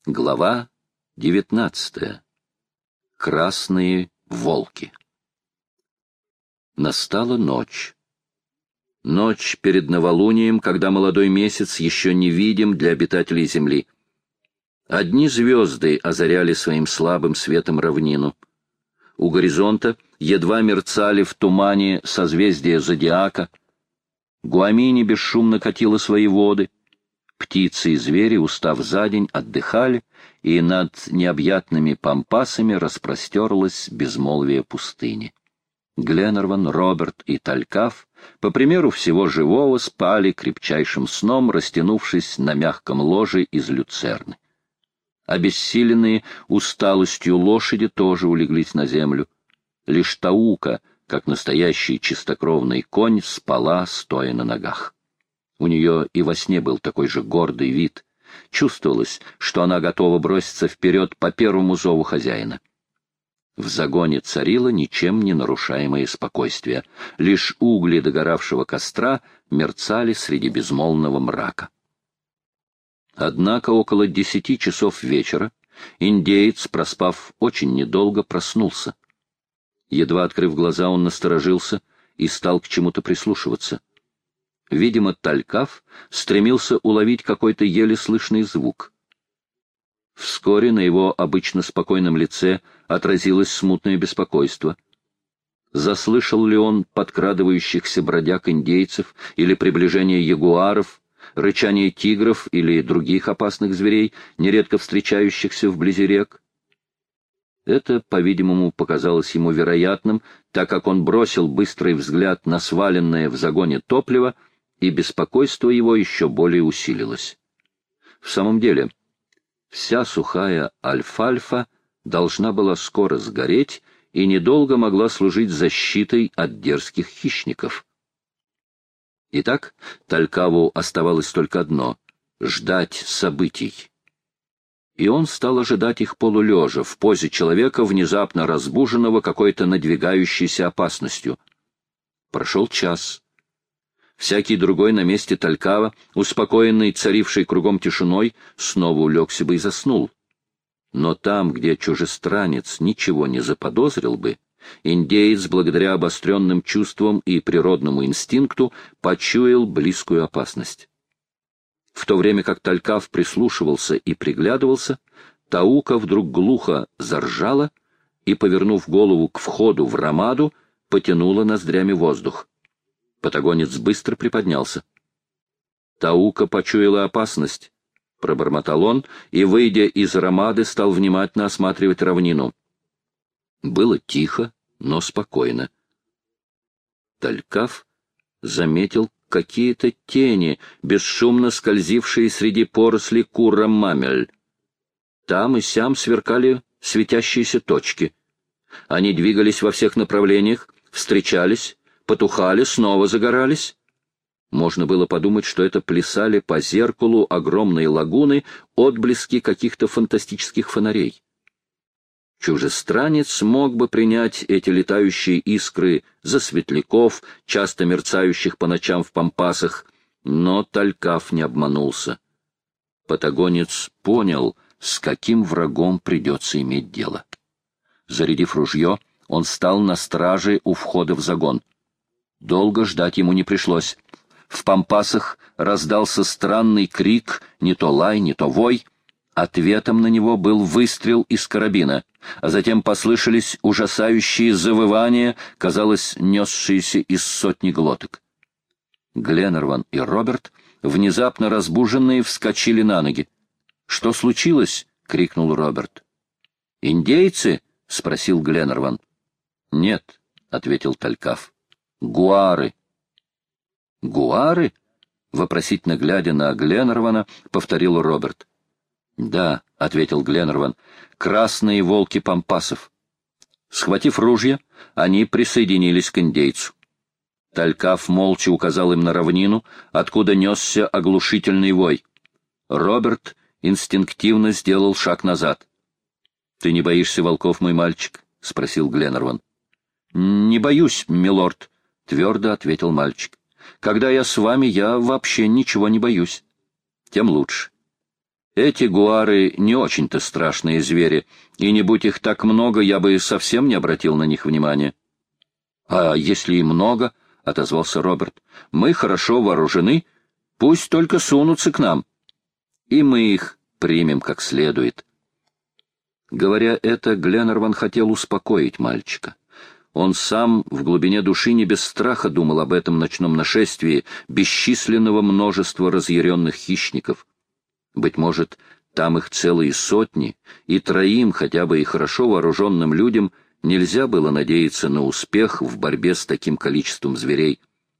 Глава 19. Красные волки. Настала ночь. Ночь перед новолунием, когда молодой месяц еще не видим для обитателей земли. Одни звезды озаряли своим слабым светом равнину. У горизонта едва мерцали в тумане созвездия зодиака. Гуамини бесшумно катила свои воды. Птицы и звери, устав за день, отдыхали, и над необъятными пампасами распростерлось безмолвие пустыни. Гленнерван, Роберт и Талькав, по примеру всего живого, спали крепчайшим сном, растянувшись на мягком ложе из люцерны. Обессиленные усталостью лошади тоже улеглись на землю. Лишь Таука, как настоящий чистокровный конь, спала, стоя на ногах. У нее и во сне был такой же гордый вид. Чувствовалось, что она готова броситься вперед по первому зову хозяина. В загоне царило ничем не нарушаемое спокойствие. Лишь угли догоравшего костра мерцали среди безмолвного мрака. Однако около 10 часов вечера индеец, проспав очень недолго, проснулся. Едва открыв глаза, он насторожился и стал к чему-то прислушиваться. Видимо, Талькав стремился уловить какой-то еле слышный звук. Вскоре на его обычно спокойном лице отразилось смутное беспокойство. Заслышал ли он подкрадывающихся бродяг-индейцев или приближение ягуаров, рычание тигров или других опасных зверей, нередко встречающихся вблизи рек? Это, по-видимому, показалось ему вероятным, так как он бросил быстрый взгляд на сваленное в загоне топливо, и беспокойство его еще более усилилось. В самом деле, вся сухая альфальфа должна была скоро сгореть и недолго могла служить защитой от дерзких хищников. Итак, Талькаву оставалось только одно — ждать событий. И он стал ожидать их полулежа, в позе человека, внезапно разбуженного какой-то надвигающейся опасностью. Прошел час. Всякий другой на месте Талькава, успокоенный царившей кругом тишиной, снова улегся бы и заснул. Но там, где чужестранец ничего не заподозрил бы, индеец, благодаря обостренным чувствам и природному инстинкту, почуял близкую опасность. В то время как Талькав прислушивался и приглядывался, Таука вдруг глухо заржала и, повернув голову к входу в ромаду, потянула ноздрями воздух. Патагонец быстро приподнялся. Таука почуяла опасность, — пробормотал он, и, выйдя из ромады, стал внимательно осматривать равнину. Было тихо, но спокойно. Талькав заметил какие-то тени, бесшумно скользившие среди порослей курра-мамель. Там и сям сверкали светящиеся точки. Они двигались во всех направлениях, встречались, потухали, снова загорались. Можно было подумать, что это плясали по зеркалу огромной лагуны отблески каких-то фантастических фонарей. Чужестранец мог бы принять эти летающие искры за светляков, часто мерцающих по ночам в пампасах, но Талькав не обманулся. Патагонец понял, с каким врагом придется иметь дело. Зарядив ружье, он стал на страже у входа в загон. Долго ждать ему не пришлось. В пампасах раздался странный крик, не то лай, не то вой. Ответом на него был выстрел из карабина, а затем послышались ужасающие завывания, казалось, несшиеся из сотни глоток. Гленнерван и Роберт, внезапно разбуженные, вскочили на ноги. — Что случилось? — крикнул Роберт. — Индейцы? — спросил Гленнерван. — Нет, — ответил Талькав. — Гуары. — Гуары? — вопросительно глядя на Гленнервана, повторил Роберт. — Да, — ответил Гленнерван, — красные волки пампасов. Схватив ружья, они присоединились к индейцу. Талькав молча указал им на равнину, откуда несся оглушительный вой. Роберт инстинктивно сделал шаг назад. — Ты не боишься волков, мой мальчик? — спросил Гленнерван. — Не боюсь, милорд, — твердо ответил мальчик. — Когда я с вами, я вообще ничего не боюсь. Тем лучше. Эти гуары не очень-то страшные звери, и не будь их так много, я бы совсем не обратил на них внимания. — А если и много, — отозвался Роберт, — мы хорошо вооружены, пусть только сунутся к нам, и мы их примем как следует. Говоря это, Гленнерван хотел успокоить мальчика. Он сам в глубине души не без страха думал об этом ночном нашествии бесчисленного множества разъяренных хищников. Быть может, там их целые сотни, и троим, хотя бы и хорошо вооруженным людям, нельзя было надеяться на успех в борьбе с таким количеством зверей.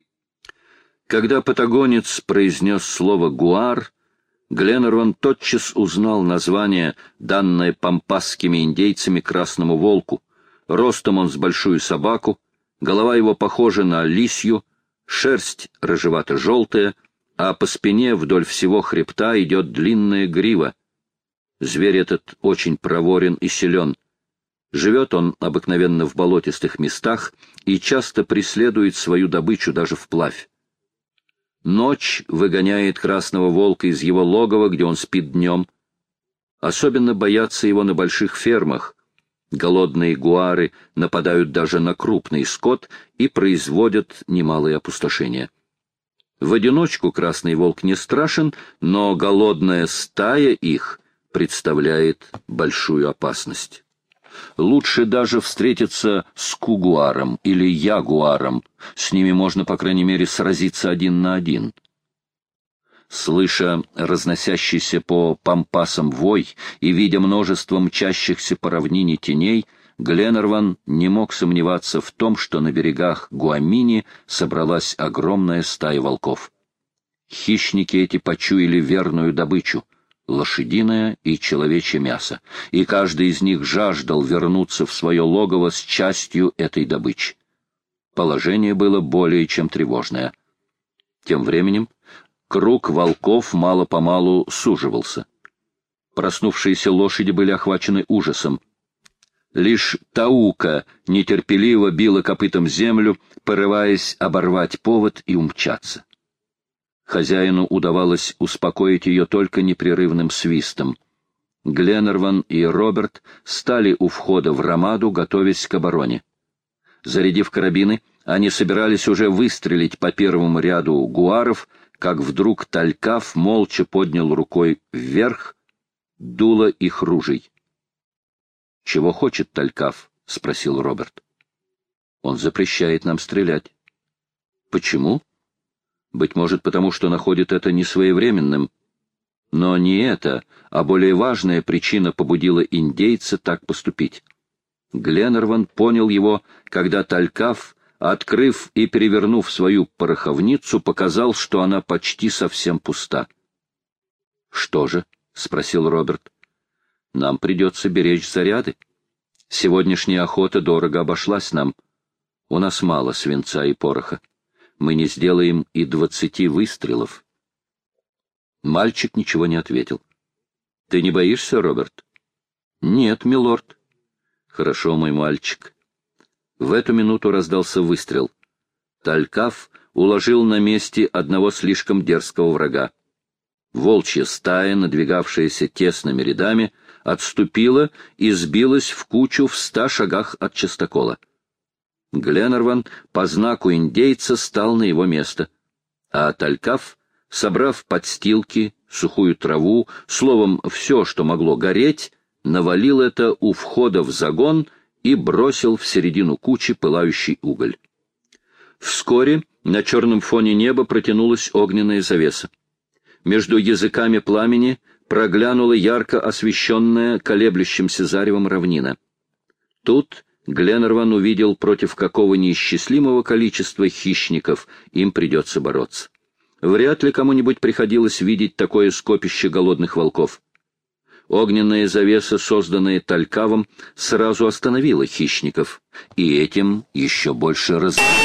Когда патагонец произнес слово «гуар», Гленнерван тотчас узнал название, данное пампасскими индейцами красному волку. Ростом он с большую собаку, голова его похожа на лисью, шерсть рыжевато-желтая, а по спине вдоль всего хребта идет длинная грива. Зверь этот очень проворен и силен. Живет он обыкновенно в болотистых местах и часто преследует свою добычу даже вплавь. Ночь выгоняет красного волка из его логова, где он спит днем. Особенно боятся его на больших фермах. Голодные гуары нападают даже на крупный скот и производят немалые опустошения. В одиночку красный волк не страшен, но голодная стая их представляет большую опасность. Лучше даже встретиться с кугуаром или ягуаром. С ними можно, по крайней мере, сразиться один на один. Слыша разносящийся по пампасам вой и видя множество мчащихся по равнине теней, Гленнерван не мог сомневаться в том, что на берегах Гуамини собралась огромная стая волков. Хищники эти почуяли верную добычу — лошадиное и человечье мясо, и каждый из них жаждал вернуться в свое логово с частью этой добычи. Положение было более чем тревожное. Тем временем круг волков мало-помалу суживался. Проснувшиеся лошади были охвачены ужасом. Лишь Таука нетерпеливо била копытом землю, порываясь оборвать повод и умчаться. Хозяину удавалось успокоить ее только непрерывным свистом. Гленнерван и Роберт стали у входа в ромаду, готовясь к обороне. Зарядив карабины, они собирались уже выстрелить по первому ряду гуаров, как вдруг Талькав молча поднял рукой вверх дуло их ружей. — Чего хочет Талькав? — спросил Роберт. — Он запрещает нам стрелять. — Почему? — Быть может, потому что находит это несвоевременным. Но не это, а более важная причина побудила индейца так поступить. Гленнерван понял его, когда Талькав, открыв и перевернув свою пороховницу, показал, что она почти совсем пуста. — Что же? — спросил Роберт. — Нам придется беречь заряды. Сегодняшняя охота дорого обошлась нам. У нас мало свинца и пороха. Мы не сделаем и 20 выстрелов. Мальчик ничего не ответил. — Ты не боишься, Роберт? — Нет, милорд. — Хорошо, мой мальчик. В эту минуту раздался выстрел. Талькав уложил на месте одного слишком дерзкого врага. Волчья стая, надвигавшаяся тесными рядами, отступила и сбилась в кучу в 100 шагах от частокола. Гленнерван по знаку индейца стал на его место, а Талькав, собрав подстилки, сухую траву, словом, все, что могло гореть, навалил это у входа в загон и бросил в середину кучи пылающий уголь. Вскоре на черном фоне неба протянулась огненная завеса. Между языками пламени проглянула ярко освещенная колеблющимся заревом равнина. Тут Гленнерван увидел, против какого неисчислимого количества хищников им придется бороться. Вряд ли кому-нибудь приходилось видеть такое скопище голодных волков. Огненная завеса, созданная Талькавом, сразу остановила хищников, и этим еще больше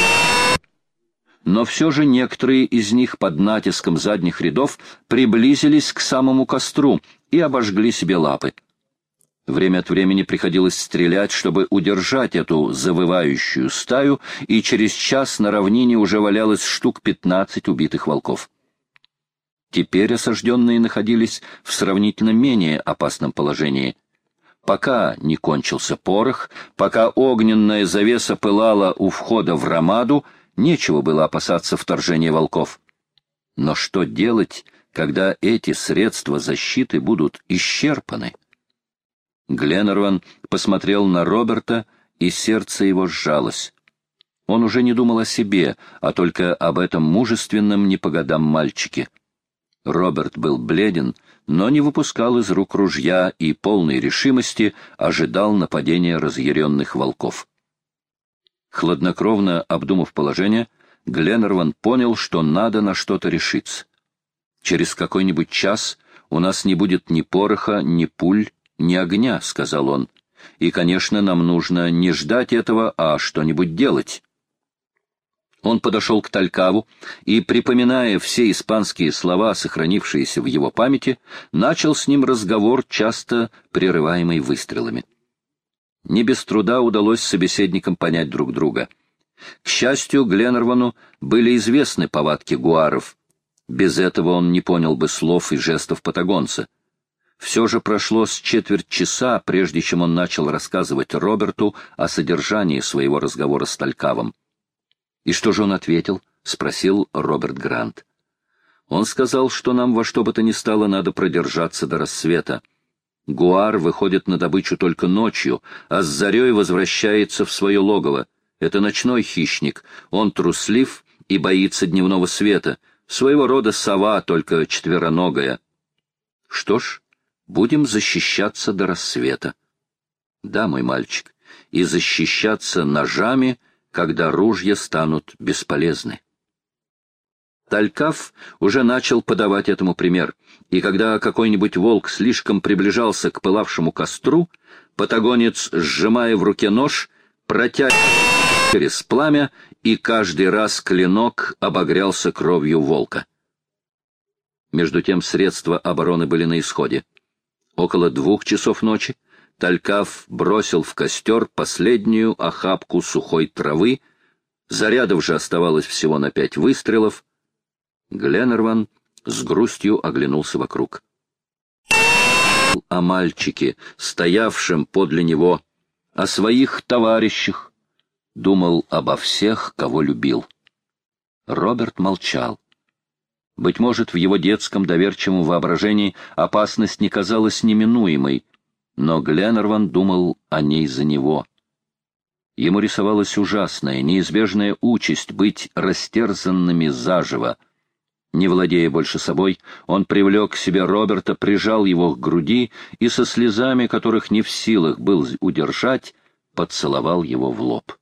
Но все же некоторые из них под натиском задних рядов приблизились к самому костру и обожгли себе лапы. Время от времени приходилось стрелять, чтобы удержать эту завывающую стаю, и через час на равнине уже валялось штук 15 убитых волков. Теперь осажденные находились в сравнительно менее опасном положении. Пока не кончился порох, пока огненная завеса пылала у входа в Рамаду, нечего было опасаться вторжения волков. Но что делать, когда эти средства защиты будут исчерпаны? Гленнерван посмотрел на Роберта, и сердце его сжалось. Он уже не думал о себе, а только об этом мужественном не по годам мальчике. Роберт был бледен, но не выпускал из рук ружья и полной решимости ожидал нападения разъяренных волков. Хладнокровно обдумав положение, Гленнерван понял, что надо на что-то решиться. «Через какой-нибудь час у нас не будет ни пороха, ни пуль, ни огня», — сказал он. «И, конечно, нам нужно не ждать этого, а что-нибудь делать». Он подошел к Талькаву и, припоминая все испанские слова, сохранившиеся в его памяти, начал с ним разговор, часто прерываемый выстрелами. Не без труда удалось собеседникам понять друг друга. К счастью, Гленнервану были известны повадки гуаров. Без этого он не понял бы слов и жестов патагонца. Все же прошло с четверть часа, прежде чем он начал рассказывать Роберту о содержании своего разговора с Талькавом. «И что же он ответил?» — спросил Роберт Грант. «Он сказал, что нам во что бы то ни стало надо продержаться до рассвета. Гуар выходит на добычу только ночью, а с зарей возвращается в свое логово. Это ночной хищник, он труслив и боится дневного света, своего рода сова, только четвероногая. Что ж, будем защищаться до рассвета. Да, мой мальчик, и защищаться ножами, когда ружья станут бесполезны». Талькав уже начал подавать этому пример, и когда какой-нибудь волк слишком приближался к пылавшему костру, патагонец, сжимая в руке нож, протягивал через пламя, и каждый раз клинок обогрялся кровью волка. Между тем средства обороны были на исходе. Около 2 часов ночи Талькав бросил в костер последнюю охапку сухой травы, зарядов же оставалось всего на 5 выстрелов. Гленнерван с грустью оглянулся вокруг. О мальчике, стоявшем подле него, о своих товарищах, думал обо всех, кого любил. Роберт молчал. Быть может, в его детском доверчивом воображении опасность не казалась неминуемой, но Гленнерван думал о ней за него. Ему рисовалась ужасная, неизбежная участь быть растерзанными заживо. Не владея больше собой, он привлек к себе Роберта, прижал его к груди и со слезами, которых не в силах был удержать, поцеловал его в лоб.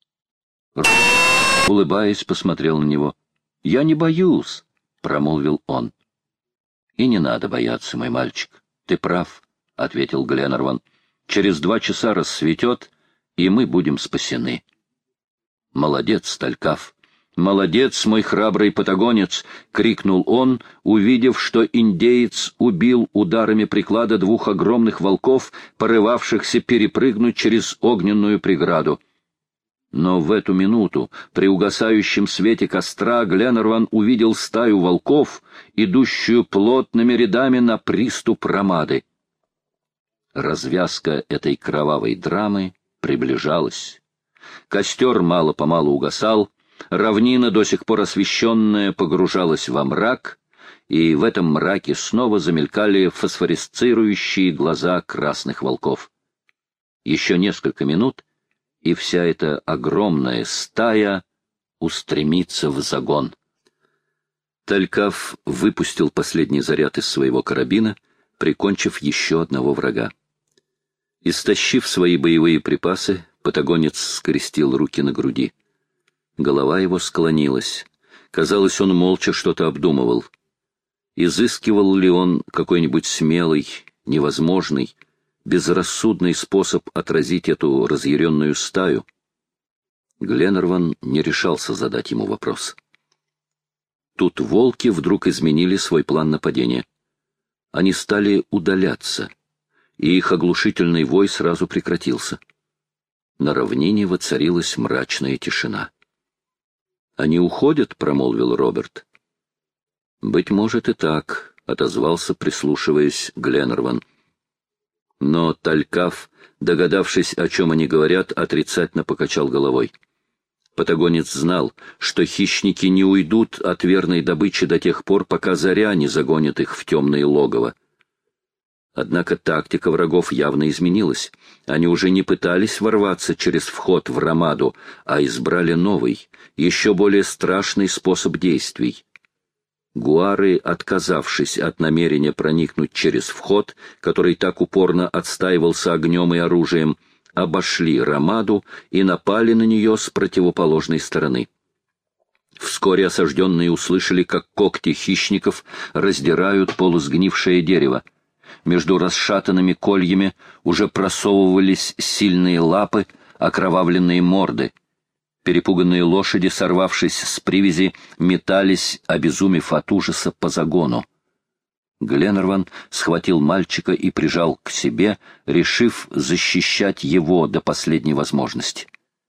Улыбаясь, посмотрел на него. «Я не боюсь», — промолвил он. «И не надо бояться, мой мальчик. Ты прав», — ответил Гленнерван. «Через 2 часа рассветет, и мы будем спасены». «Молодец, Талькав! Молодец, мой храбрый патагонец!» — крикнул он, увидев, что индеец убил ударами приклада 2 огромных волков, порывавшихся перепрыгнуть через огненную преграду. Но в эту минуту, при угасающем свете костра, Гленнерван увидел стаю волков, идущую плотными рядами на приступ Рамады. Развязка этой кровавой драмы приближалась. Костер мало-помалу угасал, равнина, до сих пор освещенная, погружалась во мрак, и в этом мраке снова замелькали фосфоресцирующие глаза красных волков. Еще несколько минут, и вся эта огромная стая устремится в загон. Талькав выпустил последний заряд из своего карабина, прикончив еще одного врага. Истощив свои боевые припасы, патагонец скрестил руки на груди. Голова его склонилась. Казалось, он молча что-то обдумывал. Изыскивал ли он какой-нибудь смелый, невозможный, безрассудный способ отразить эту разъяренную стаю? Гленнерван не решался задать ему вопрос. Тут волки вдруг изменили свой план нападения. Они стали удаляться, и их оглушительный вой сразу прекратился. На равнине воцарилась мрачная тишина. «Они уходят», — промолвил Роберт. «Быть может и так», — отозвался, прислушиваясь, Гленнерван. Но Талькав, догадавшись, о чем они говорят, отрицательно покачал головой. Патагонец знал, что хищники не уйдут от верной добычи до тех пор, пока заря не загонит их в темные логово. Однако тактика врагов явно изменилась. Они уже не пытались ворваться через вход в Рамаду, а избрали новый, еще более страшный способ действий. Гуары, отказавшись от намерения проникнуть через вход, который так упорно отстаивался огнем и оружием, обошли Рамаду и напали на нее с противоположной стороны. Вскоре осажденные услышали, как когти хищников раздирают полусгнившее дерево. Между расшатанными кольями уже просовывались сильные лапы, окровавленные морды. Перепуганные лошади, сорвавшись с привязи, метались, обезумев от ужаса, по загону. Гленнерван схватил мальчика и прижал к себе, решив защищать его до последней возможности.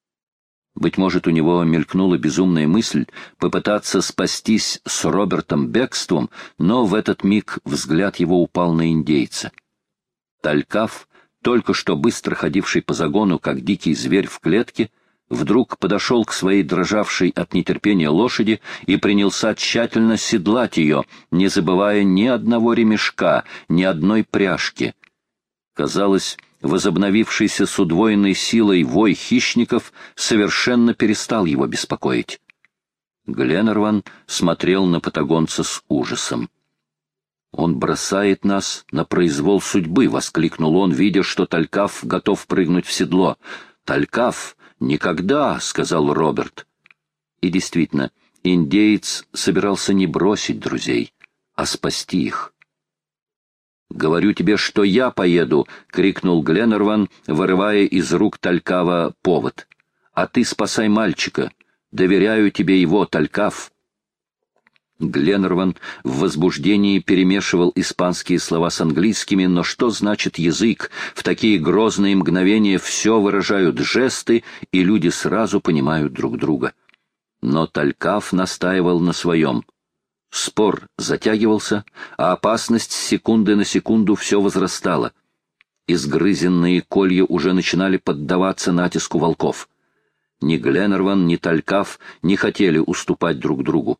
Быть может, у него мелькнула безумная мысль попытаться спастись с Робертом бегством, но в этот миг взгляд его упал на индейца. Талькав, только что быстро ходивший по загону, как дикий зверь в клетке, вдруг подошел к своей дрожавшей от нетерпения лошади и принялся тщательно седлать ее, не забывая ни одного ремешка, ни одной пряжки. Казалось, возобновившийся с удвоенной силой вой хищников совершенно перестал его беспокоить. Гленнерван смотрел на патагонца с ужасом. «Он бросает нас на произвол судьбы!» — воскликнул он, видя, что Талькав готов прыгнуть в седло. «Талькав! Никогда!» — сказал Роберт. И действительно, индеец собирался не бросить друзей, а спасти их. «Говорю тебе, что я поеду!» — крикнул Гленнерван, вырывая из рук Талькава повод. «А ты спасай мальчика! Доверяю тебе его, Талькав!» Гленнерван в возбуждении перемешивал испанские слова с английскими, но что значит язык? В такие грозные мгновения все выражают жесты, и люди сразу понимают друг друга. Но Талькав настаивал на своем. Спор затягивался, а опасность с секунды на секунду все возрастала. Изгрызенные колья уже начинали поддаваться натиску волков. Ни Гленнерван, ни Талькав не хотели уступать друг другу.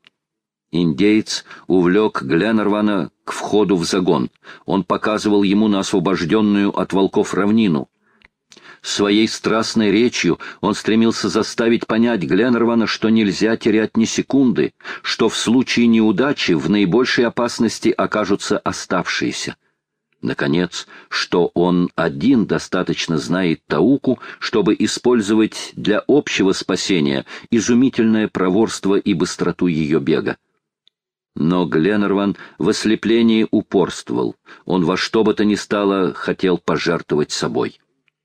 Индеец увлек Гленнервана к входу в загон. Он показывал ему на освобожденную от волков равнину. Своей страстной речью он стремился заставить понять Гленнервана, что нельзя терять ни секунды, что в случае неудачи в наибольшей опасности окажутся оставшиеся. Наконец, что он один достаточно знает Тауку, чтобы использовать для общего спасения изумительное проворство и быстроту ее бега. Но Гленнерван в ослеплении упорствовал. Он во что бы то ни стало хотел пожертвовать собой.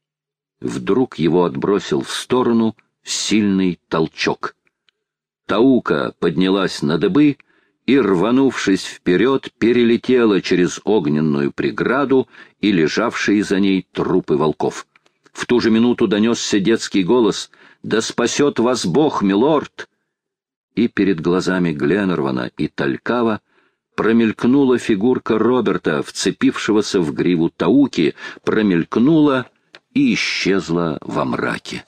Вдруг его отбросил в сторону сильный толчок. Таука поднялась на дыбы и, рванувшись вперед, перелетела через огненную преграду и лежавшие за ней трупы волков. В ту же минуту донесся детский голос: «Да спасет вас Бог, милорд!» И перед глазами Гленнервана и Талькава промелькнула фигурка Роберта, вцепившегося в гриву Тауки, промелькнула и исчезла во мраке.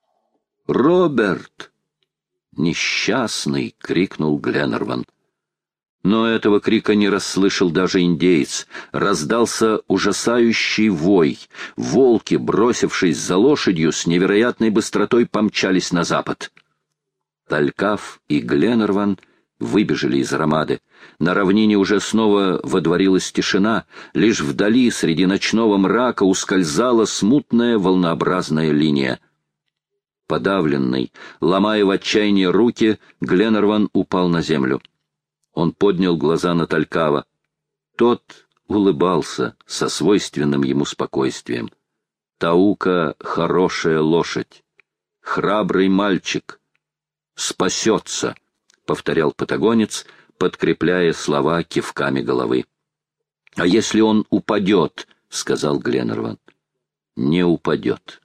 «Роберт!» «Несчастный!» — крикнул Гленнерван. Но этого крика не расслышал даже индеец. Раздался ужасающий вой. Волки, бросившись за лошадью, с невероятной быстротой помчались на запад. Талькав и Гленнерван выбежали из Рамады. На равнине уже снова водворилась тишина, лишь вдали среди ночного мрака ускользала смутная волнообразная линия. Подавленный, ломая в отчаянии руки, Гленнерван упал на землю. Он поднял глаза на Талькава. Тот улыбался со свойственным ему спокойствием. «Таука — хорошая лошадь, храбрый мальчик, спасется», — повторял патагонец, подкрепляя слова кивками головы. «А если он упадет?» — сказал Гленнерван. «Не упадет».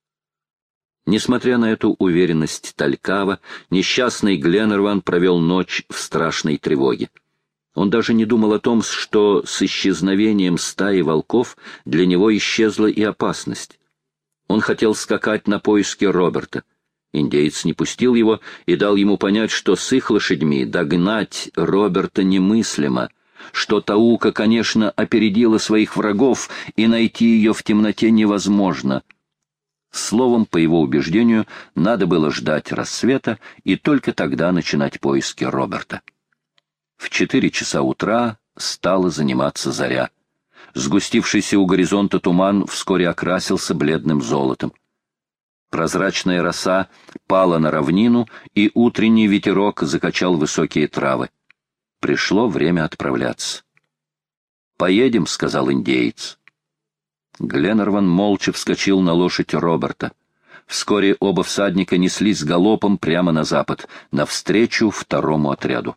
Несмотря на эту уверенность Талькава, несчастный Гленнерван провел ночь в страшной тревоге. Он даже не думал о том, что с исчезновением стаи волков для него исчезла и опасность. Он хотел скакать на поиски Роберта. Индеец не пустил его и дал ему понять, что с их лошадьми догнать Роберта немыслимо, что Таука, конечно, опередила своих врагов, и найти ее в темноте невозможно. Словом, по его убеждению, надо было ждать рассвета и только тогда начинать поиски Роберта. В 4 часа утра стала заниматься заря. Сгустившийся у горизонта туман вскоре окрасился бледным золотом. Прозрачная роса пала на равнину, и утренний ветерок закачал высокие травы. Пришло время отправляться. «Поедем», — сказал индеец. Гленнерван молча вскочил на лошадь Роберта. Вскоре оба всадника неслись галопом прямо на запад, навстречу второму отряду.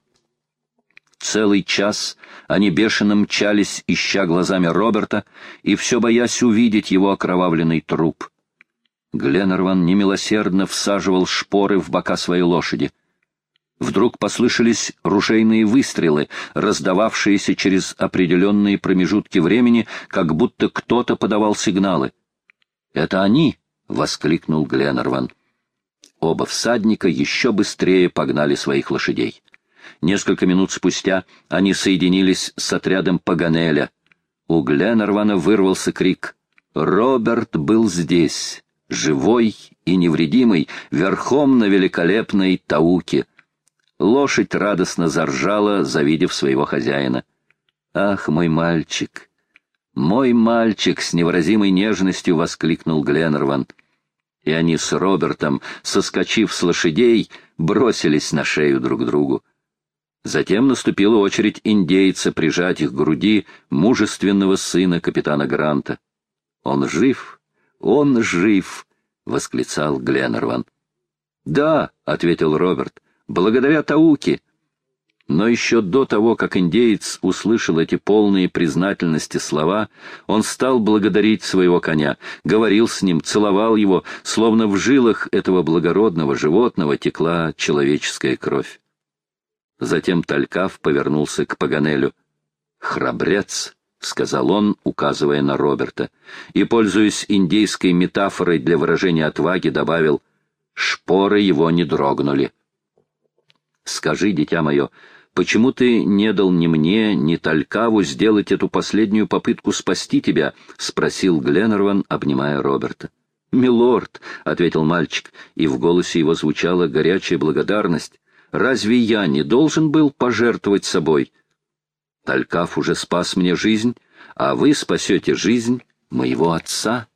Целый час они бешено мчались, ища глазами Роберта, и все боясь увидеть его окровавленный труп. Гленнерван немилосердно всаживал шпоры в бока своей лошади. Вдруг послышались ружейные выстрелы, раздававшиеся через определенные промежутки времени, как будто кто-то подавал сигналы. «Это они!» — воскликнул Гленнерван. Оба всадника еще быстрее погнали своих лошадей. Несколько минут спустя они соединились с отрядом Паганеля. У Гленнервана вырвался крик. Роберт был здесь, живой и невредимый, верхом на великолепной Тауке. Лошадь радостно заржала, завидев своего хозяина. «Ах, мой мальчик! Мой мальчик!» — с невыразимой нежностью воскликнул Гленнерван. И они с Робертом, соскочив с лошадей, бросились на шею друг другу. Затем наступила очередь индейца прижать их к груди мужественного сына капитана Гранта. «Он жив! Он жив!» — восклицал Гленнерван. «Да», — ответил Роберт, — «благодаря Тауке». Но еще до того, как индеец услышал эти полные признательности слова, он стал благодарить своего коня, говорил с ним, целовал его, словно в жилах этого благородного животного текла человеческая кровь. Затем Талькав повернулся к Паганелю. «Храбрец», — сказал он, указывая на Роберта, и, пользуясь индейской метафорой для выражения отваги, добавил: «Шпоры его не дрогнули». «Скажи, дитя мое, почему ты не дал ни мне, ни Талькаву сделать эту последнюю попытку спасти тебя?» — спросил Гленнерван, обнимая Роберта. «Милорд», — ответил мальчик, и в голосе его звучала горячая благодарность, «разве я не должен был пожертвовать собой? Талькав уже спас мне жизнь, а вы спасете жизнь моего отца».